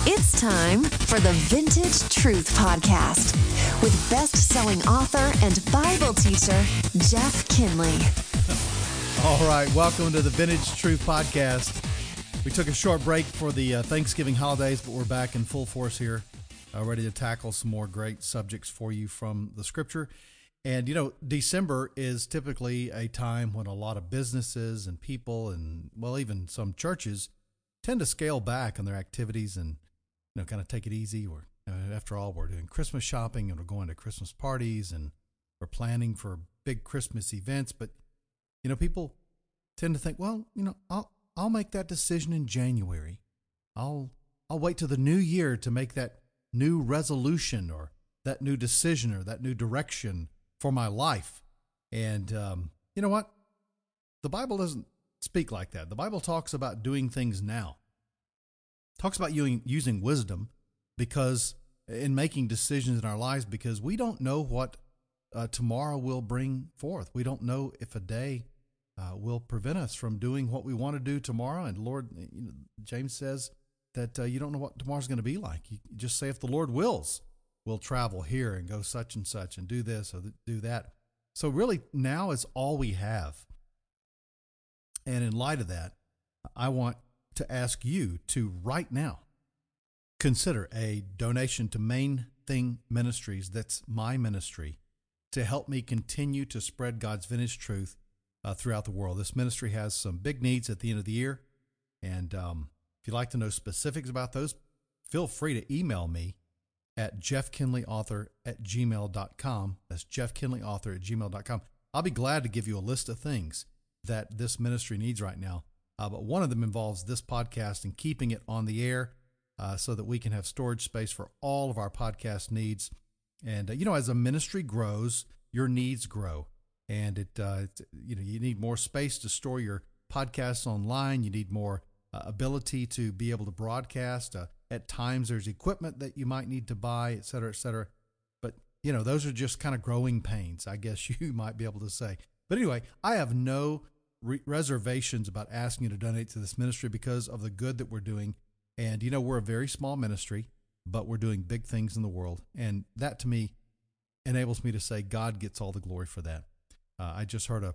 It's time for the Vintage Truth Podcast with best-selling author and Bible teacher, Jeff Kinley. All right, welcome to the Vintage Truth Podcast. We took a short break for the Thanksgiving holidays, but we're back in full force here, ready to tackle some more great subjects for you from the Scripture. And, you know, December is typically a time when a lot of businesses and people and, well, even some churches tend to scale back on their activities and, you know, kind of take it easy. Or after all, we're doing Christmas shopping and we're going to Christmas parties and we're planning for big Christmas events. But, you know, people tend to think, well, you know, I'll make that decision in January. I'll wait till the new year to make that new resolution or that new decision or that new direction for my life. And you know what? The Bible doesn't speak like that. The Bible talks about doing things now. It talks about using wisdom because in making decisions in our lives, because we don't know what tomorrow will bring forth. We don't know if a day will prevent us from doing what we want to do tomorrow. And Lord, you know, James says that you don't know what tomorrow's going to be like. You just say, if the Lord wills, we'll travel here and go such and such and do this or do that. So really now is all we have. And in light of that, I want to ask you to right now consider a donation to Main Thing Ministries. That's my ministry to help me continue to spread God's vintage truth throughout the world. This ministry has some big needs at the end of the year. And if you'd like to know specifics about those, feel free to email me at jeffkinleyauthor@gmail.com. That's jeffkinleyauthor@gmail.com. I'll be glad to give you a list of things that this ministry needs right now. But one of them involves this podcast and keeping it on the air so that we can have storage space for all of our podcast needs. And, you know, as a ministry grows, your needs grow. And you know, you need more space to store your podcasts online. You need more ability to be able to broadcast. At times there's equipment that you might need to buy, et cetera, et cetera. But, you know, those are just kind of growing pains, I guess you might be able to say. But anyway, I have no reservations about asking you to donate to this ministry because of the good that we're doing. And, you know, we're a very small ministry, but we're doing big things in the world. And that to me enables me to say God gets all the glory for that. I just heard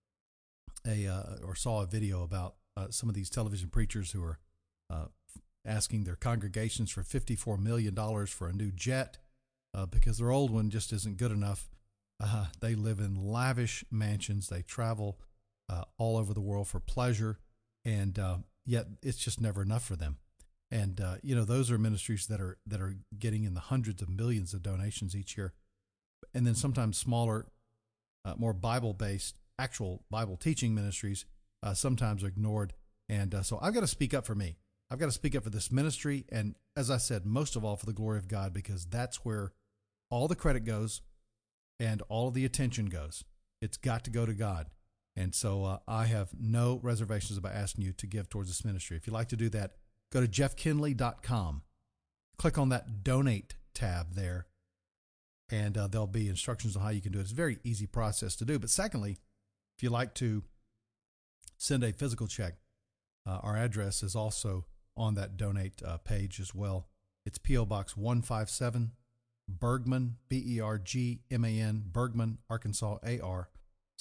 or saw a video about some of these television preachers who are asking their congregations for $54 million for a new jet because their old one just isn't good enough. They live in lavish mansions. They travel all over the world for pleasure, and yet it's just never enough for them. And you know, those are ministries that are getting in the hundreds of millions of donations each year, and then sometimes smaller, more Bible-based, actual Bible teaching ministries sometimes are ignored. And so I've got to speak up for me. I've got to speak up for this ministry, and as I said, most of all for the glory of God, because that's where all the credit goes and all of the attention goes. It's got to go to God. And so I have no reservations about asking you to give towards this ministry. If you'd like to do that, go to jeffkinley.com. Click on that donate tab there, and there'll be instructions on how you can do it. It's a very easy process to do. But secondly, if you'd like to send a physical check, our address is also on that donate page as well. It's P.O. Box 157, Bergman, Bergman, Bergman, Arkansas, AR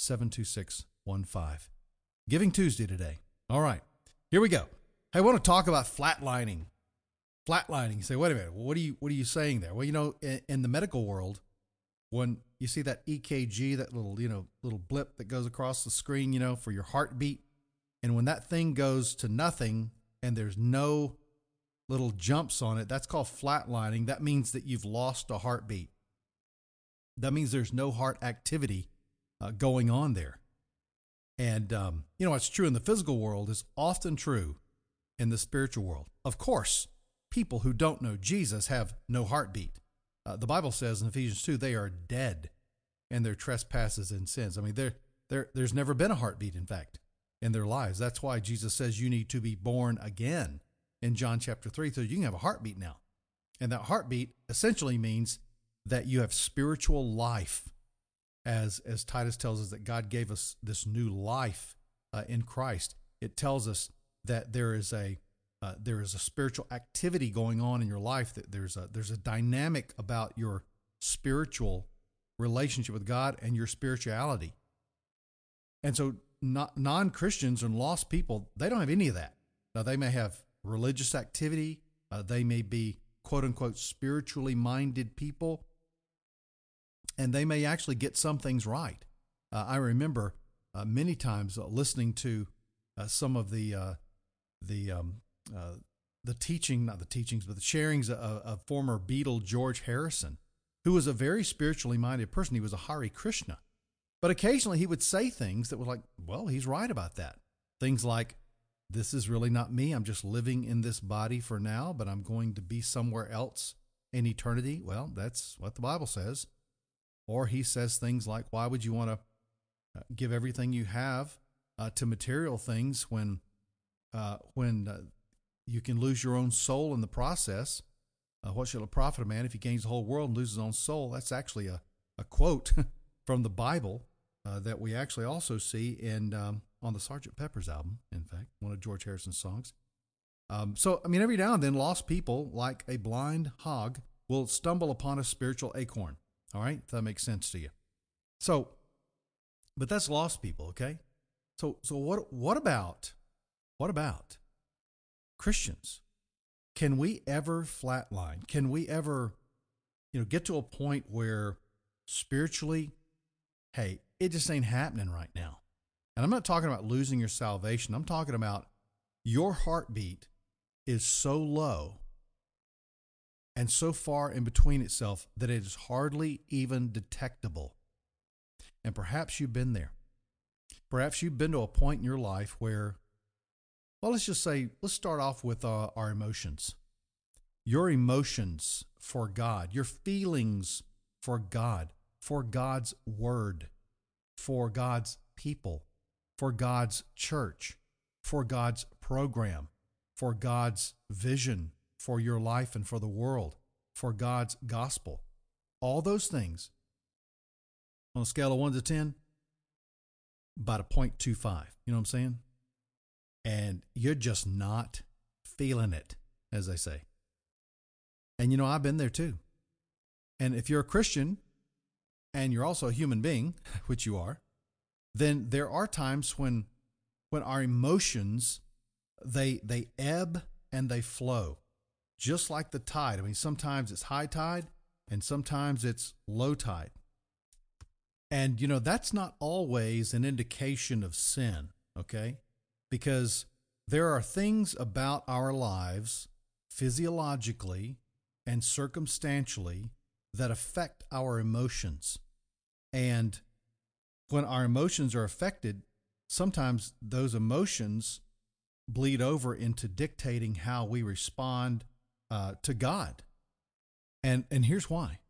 72615. Giving Tuesday today. All right, here we go. Hey, I want to talk about flatlining. Flatlining. You say, wait a minute, what are you saying there? Well, you know, in the medical world, when you see that EKG, that little blip that goes across the screen, you know, for your heartbeat, and when that thing goes to nothing and there's no little jumps on it, that's called flatlining. That means that you've lost a heartbeat. That means there's no heart activity going on there. And, you know, what's true in the physical world is often true in the spiritual world. Of course, people who don't know Jesus have no heartbeat. The Bible says in Ephesians 2, they are dead in their trespasses and sins. I mean, there's never been a heartbeat, in fact, in their lives. That's why Jesus says you need to be born again in John chapter 3, so you can have a heartbeat now. And that heartbeat essentially means that you have spiritual life, as Titus tells us that God gave us this new life in Christ. It tells us that there is a there is a spiritual activity going on in your life, that there's a dynamic about your spiritual relationship with God and your spirituality. And so non-Christians and lost people, they don't have any of that. Now, they may have religious activity. They may be quote unquote spiritually minded people, and they may actually get some things right. I remember many times listening to some of the teaching, not the teachings, but the sharings of former Beatle George Harrison, who was a very spiritually minded person. He was a Hare Krishna. But occasionally he would say things that were like, well, he's right about that. Things like, this is really not me. I'm just living in this body for now, but I'm going to be somewhere else in eternity. Well, that's what the Bible says. Or he says things like, why would you want to give everything you have to material things when you can lose your own soul in the process? What shall it profit a man if he gains the whole world and loses his own soul? That's actually a quote from the Bible that we actually also see in on the Sgt. Pepper's album, in fact, one of George Harrison's songs. So, I mean, every now and then, lost people, like a blind hog, will stumble upon a spiritual acorn. All right? If that makes sense to you. So, but that's lost people, okay? So what about Christians? Can we ever flatline? Can we ever, get to a point where spiritually, hey, it just ain't happening right now? And I'm not talking about losing your salvation. I'm talking about your heartbeat is so low and so far in between itself that it is hardly even detectable. And perhaps you've been there. Perhaps you've been to a point in your life where, well, let's start off with our emotions. Your emotions for God, your feelings for God, for God's word, for God's people, for God's church, for God's program, for God's vision for your life and for the world, for God's gospel. All those things on a scale of 1 to 10, about a 0.25. You know what I'm saying? And you're just not feeling it, as they say. And I've been there too. And if you're a Christian and you're also a human being, which you are, then there are times when our emotions, they ebb and they flow, just like the tide. I mean, sometimes it's high tide and sometimes it's low tide. And, that's not always an indication of sin, okay? Because there are things about our lives physiologically and circumstantially that affect our emotions. And when our emotions are affected, sometimes those emotions bleed over into dictating how we respond to God. And here's why.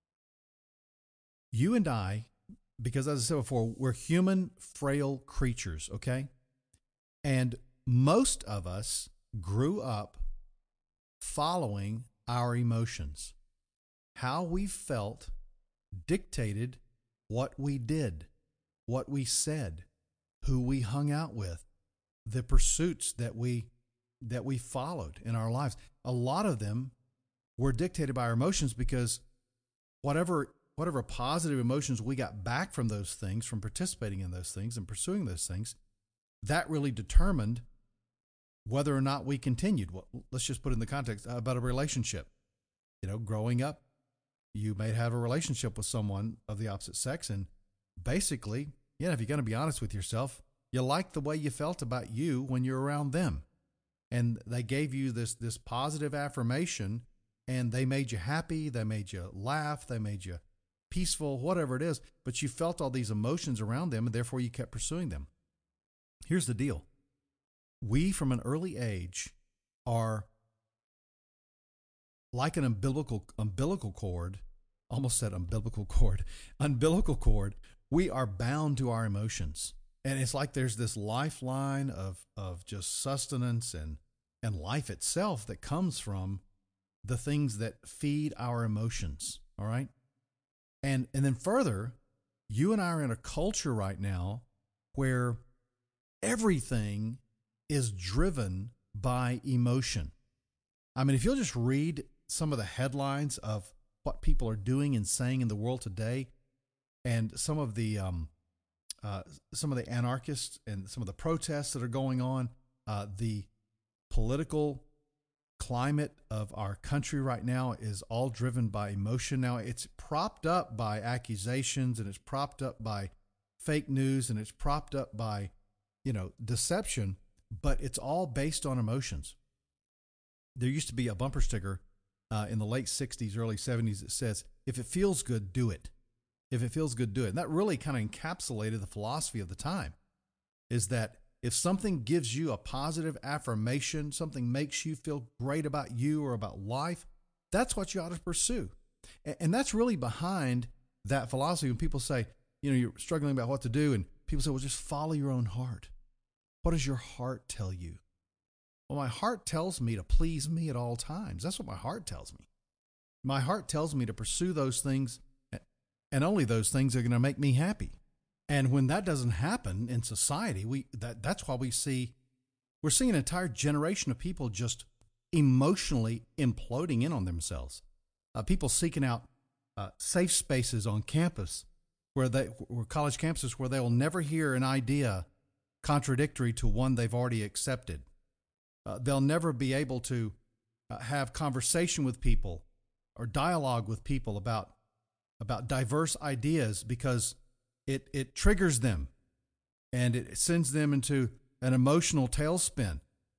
You and I, because as I said before, we're human, frail creatures, okay? And most of us grew up following our emotions. How we felt dictated what we did, what we said, who we hung out with, the pursuits that we followed in our lives. A lot of them were dictated by our emotions because whatever positive emotions we got back from those things, from participating in those things and pursuing those things, that really determined whether or not we continued. Well, let's just put it in the context about a relationship. Growing up, you may have a relationship with someone of the opposite sex, and basically, if you're going to be honest with yourself, you liked the way you felt about you when you're around them. And they gave you this positive affirmation, and they made you happy, they made you laugh, they made you peaceful, whatever it is, but you felt all these emotions around them, and therefore you kept pursuing them. Here's the deal. We, from an early age, are like an umbilical cord, almost said umbilical cord. We are bound to our emotions. And it's like there's this lifeline of just sustenance and life itself that comes from the things that feed our emotions, all right? And then further, you and I are in a culture right now where everything is driven by emotion. I mean, if you'll just read some of the headlines of what people are doing and saying in the world today, and some of the anarchists and some of the protests that are going on, the political climate of our country right now is all driven by emotion. Now, it's propped up by accusations, and it's propped up by fake news, and it's propped up by, deception, but it's all based on emotions. There used to be a bumper sticker in the late 60s, early 70s that says, if it feels good, do it. If it feels good, do it. And that really kind of encapsulated the philosophy of the time, is that if something gives you a positive affirmation, something makes you feel great about you or about life, that's what you ought to pursue. And that's really behind that philosophy. When people say, you're struggling about what to do, and people say, well, just follow your own heart. What does your heart tell you? Well, my heart tells me to please me at all times. That's what my heart tells me. My heart tells me to pursue those things, and only those things are going to make me happy. And when that doesn't happen in society, that's why we're seeing an entire generation of people just emotionally imploding in on themselves. People seeking out safe spaces on campus, where college campuses, where they will never hear an idea contradictory to one they've already accepted. They'll never be able to have conversation with people or dialogue with people about diverse ideas, because it triggers them and it sends them into an emotional tailspin.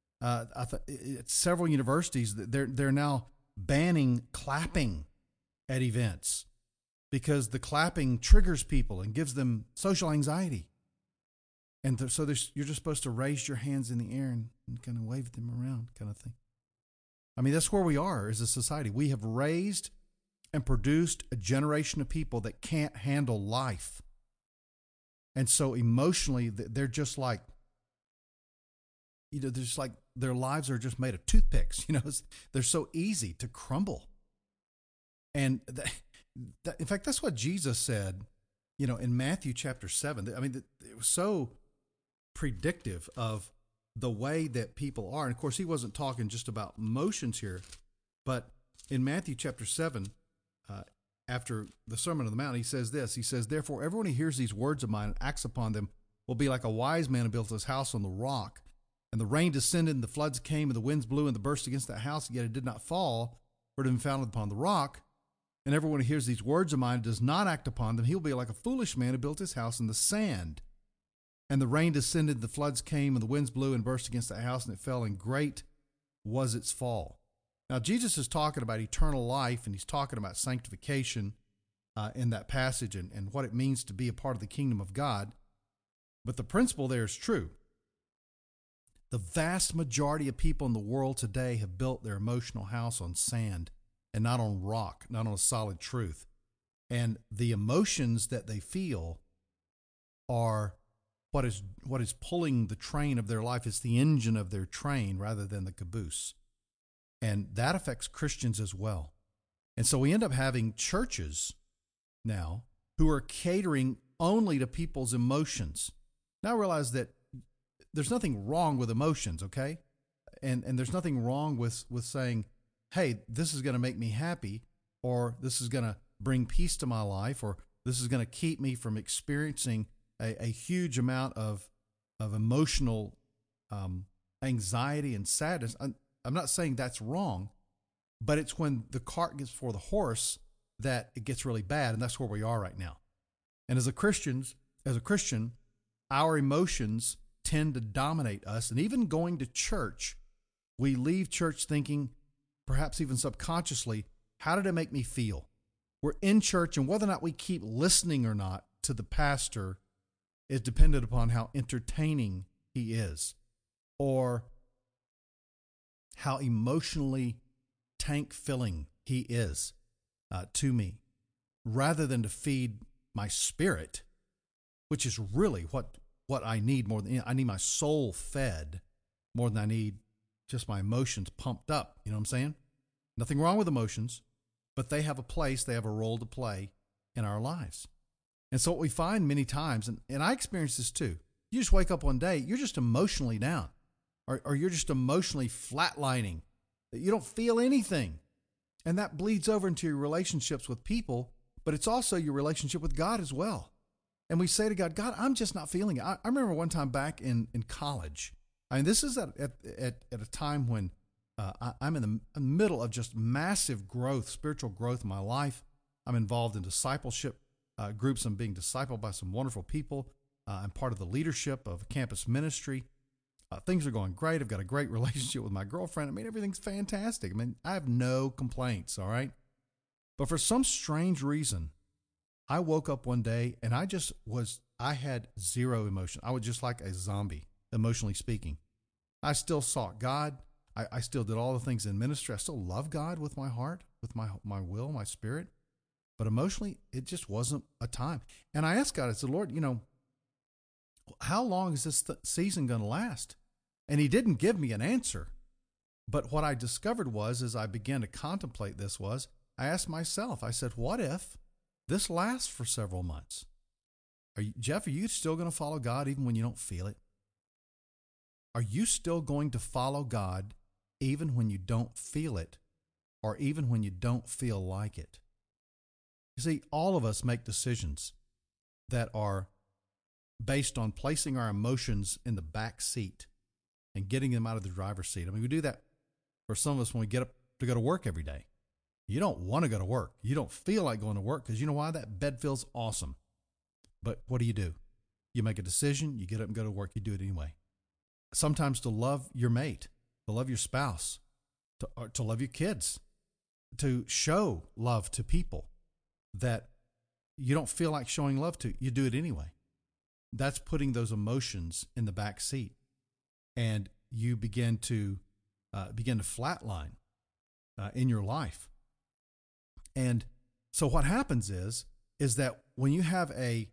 At several universities, they're now banning clapping at events because the clapping triggers people and gives them social anxiety. And so you're just supposed to raise your hands in the air and kind of wave them around, kind of thing. I mean, that's where we are as a society. We have raised and produced a generation of people that can't handle life. And so emotionally, they're just like, they're just like their lives are just made of toothpicks. They're so easy to crumble. And in fact, that's what Jesus said, in Matthew chapter 7. I mean, it was so predictive of the way that people are. And of course, he wasn't talking just about emotions here, but in Matthew chapter 7, after the Sermon on the Mount, he says this. He says, therefore, everyone who hears these words of mine and acts upon them will be like a wise man who built his house on the rock. And the rain descended, and the floods came, and the winds blew, and the burst against that house, yet it did not fall, for it had been founded upon the rock. And everyone who hears these words of mine and does not act upon them, he will be like a foolish man who built his house in the sand. And the rain descended, the floods came, and the winds blew and burst against that house, and it fell, and great was its fall. Now, Jesus is talking about eternal life, and he's talking about sanctification in that passage and what it means to be a part of the kingdom of God. But the principle there is true. The vast majority of people in the world today have built their emotional house on sand and not on rock, not on a solid truth. And the emotions that they feel are what is pulling the train of their life. It's the engine of their train rather than the caboose. And that affects Christians as well. And so we end up having churches now who are catering only to people's emotions. Now I realize that there's nothing wrong with emotions, okay? And there's nothing wrong with saying, hey, this is going to make me happy, or this is going to bring peace to my life, or this is going to keep me from experiencing a huge amount of emotional anxiety and sadness. I'm not saying that's wrong, but it's when the cart gets before the horse that it gets really bad, and that's where we are right now. And as a Christian, our emotions tend to dominate us. And even going to church, we leave church thinking, perhaps even subconsciously, how did it make me feel? We're in church, and whether or not we keep listening or not to the pastor is dependent upon how entertaining he is, or how emotionally tank-filling he is to me, rather than to feed my spirit, which is really what I need more than I need my soul fed more than I need just my emotions pumped up. You know what I'm saying? Nothing wrong with emotions, but they have a place, they have a role to play in our lives. And so what we find many times, and I experience this too, you just wake up one day, you're just emotionally down. or you're just emotionally flatlining, that you don't feel anything. And that bleeds over into your relationships with people, but it's also your relationship with God as well. And we say to God, God, I'm just not feeling it. I remember one time back in college. I mean, this is at a time when I'm in the middle of just massive growth, spiritual growth in my life. I'm involved in discipleship groups. I'm being discipled by some wonderful people. I'm part of the leadership of a campus ministry. Things are going great. I've got a great relationship with my girlfriend. I mean, everything's fantastic. I mean, I have no complaints, all right? But for some strange reason, I woke up one day and I had zero emotion. I was just like a zombie, emotionally speaking. I still sought God. I still did all the things in ministry. I still love God with my heart, with my will, my spirit. But emotionally, it just wasn't a time. And I asked God, I said, Lord, how long is this season going to last? And he didn't give me an answer. But what I discovered was, as I began to contemplate this, was I asked myself, I said, what if this lasts for several months? Jeff, are you still going to follow God even when you don't feel it? Are you still going to follow God even when you don't feel it, or even when you don't feel like it? You see, all of us make decisions that are based on placing our emotions in the back seat and getting them out of the driver's seat. I mean, we do that for some of us when we get up to go to work every day. You don't want to go to work. You don't feel like going to work because you know why? That bed feels awesome. But what do? You make a decision, you get up and go to work, you do it anyway. Sometimes to love your mate, to love your spouse, to love your kids, to show love to people that you don't feel like showing love to, you do it anyway. That's putting those emotions in the back seat, and you begin to flatline in your life. And so what happens is that when you have a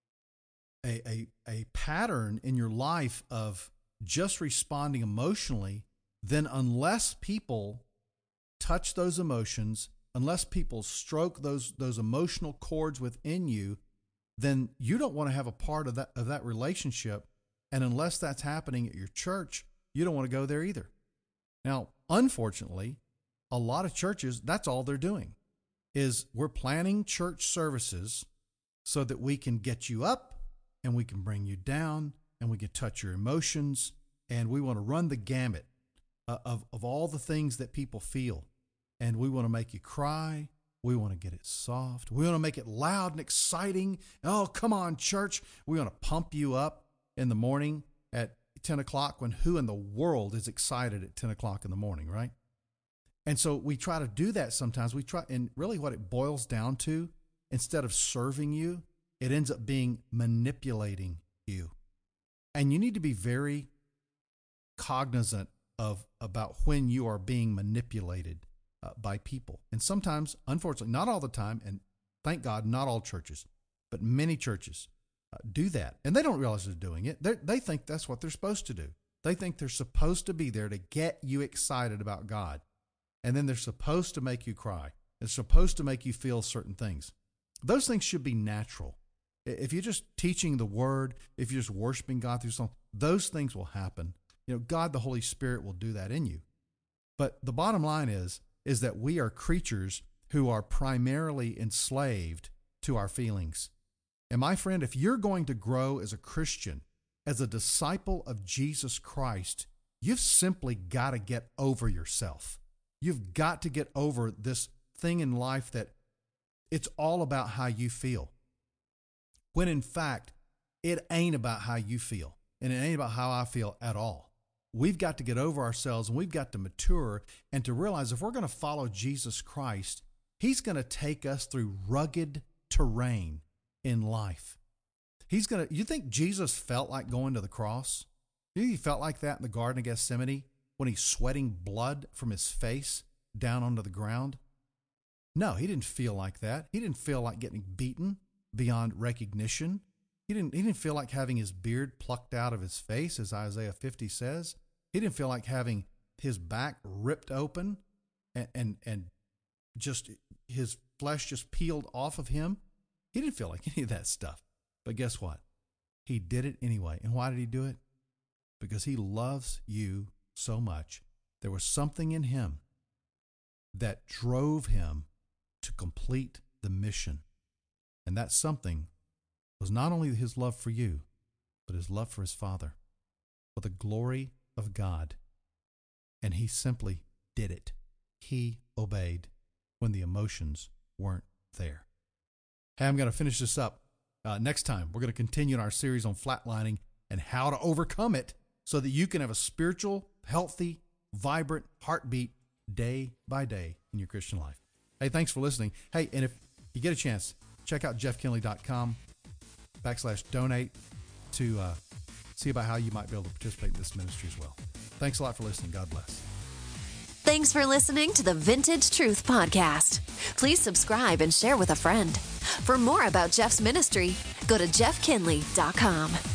pattern in your life of just responding emotionally, then unless people touch those emotions, unless people stroke those emotional chords within you, then you don't want to have a part of that relationship. And unless that's happening at your church, you don't want to go there either. Now, unfortunately, a lot of churches, that's all they're doing, is we're planning church services so that we can get you up and we can bring you down and we can touch your emotions, and we want to run the gamut of all the things that people feel. And we want to make you cry. We want to get it soft. We want to make it loud and exciting. Oh, come on, church. We want to pump you up in the morning at 10 o'clock when who in the world is excited at 10 o'clock in the morning, right? And so we try to do that sometimes. And really what it boils down to, instead of serving you, it ends up being manipulating you. And you need to be very cognizant about when you are being manipulated by people. And sometimes, unfortunately, not all the time, and thank God, not all churches, but many churches do that. And they don't realize they're doing it. They think that's what they're supposed to do. They think they're supposed to be there to get you excited about God. And then they're supposed to make you cry. They're supposed to make you feel certain things. Those things should be natural. If you're just teaching the word, if you're just worshiping God through something, those things will happen. God, the Holy Spirit, will do that in you. But the bottom line is that we are creatures who are primarily enslaved to our feelings. And my friend, if you're going to grow as a Christian, as a disciple of Jesus Christ, you've simply got to get over yourself. You've got to get over this thing in life that it's all about how you feel. When in fact, it ain't about how you feel, and it ain't about how I feel at all. We've got to get over ourselves, and we've got to mature and to realize if we're going to follow Jesus Christ, he's going to take us through rugged terrain in life. You think Jesus felt like going to the cross? You think he felt like that in the Garden of Gethsemane when he's sweating blood from his face down onto the ground? No, he didn't feel like that. He didn't feel like getting beaten beyond recognition. He didn't feel like having his beard plucked out of his face, as Isaiah 50 says. He didn't feel like having his back ripped open and just his flesh just peeled off of him. He didn't feel like any of that stuff. But guess what? He did it anyway. And why did he do it? because he loves you so much. There was something in him that drove him to complete the mission. And that something was not only his love for you, but his love for his Father, for the glory of God. And he simply did it. He obeyed when the emotions weren't there. Hey, I'm going to finish this up. Next time, we're going to continue in our series on flatlining and how to overcome it so that you can have a spiritual, healthy, vibrant heartbeat day by day in your Christian life. Hey, thanks for listening. Hey, and if you get a chance, check out jeffkinley.com/donate to see about how you might be able to participate in this ministry as well. Thanks a lot for listening. God bless. Thanks for listening to the Vintage Truth Podcast. Please subscribe and share with a friend. For more about Jeff's ministry, go to jeffkinley.com.